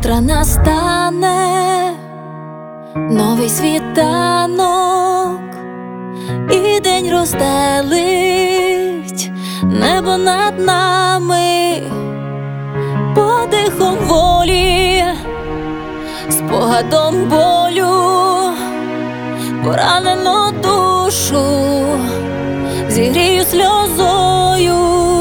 завтра настане новий світанок, і день розстелить небо над нами, подихом волі, спогадом болю, поранену душу зігрію сльозою.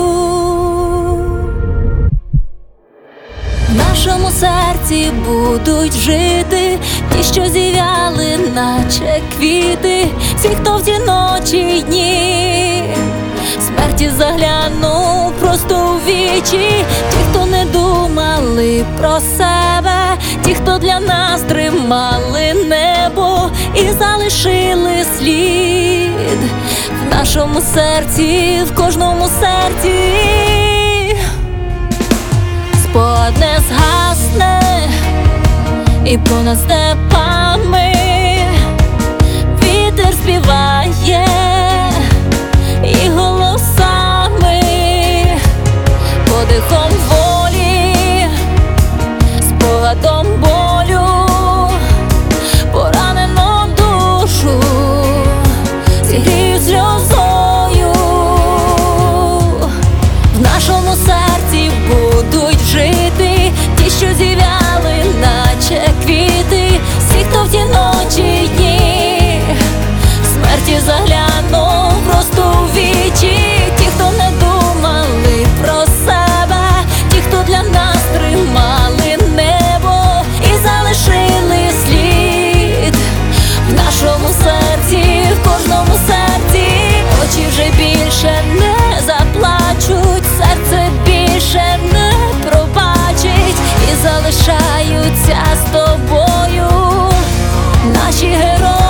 В нашому серці будуть жити ті, що зів'яли, наче квіти. Всі, хто в ті ночі й дні смерті заглянув просто у вічі. Ті, хто не думали про себе, ті, хто для нас тримали небо і залишили слід в нашому серці, в кожному серці. Спогад не згасне і понад степами вітер співає і голосами, подихом волі, спогадом болю, поранену душу зігрію сльозою. В нашому серці будуть жити ті, що зів'яли, наче квіти. Всі, хто в ті ночі й дні смерті заглянув просто у вічі. Ті, хто не думали про себе, ті, хто для нас тримали небо і залишили слід в нашому серці, в кожному серці. Очі вже більше не заплачуть, серце більше не пробачить, і залишаються з тобою наші герої.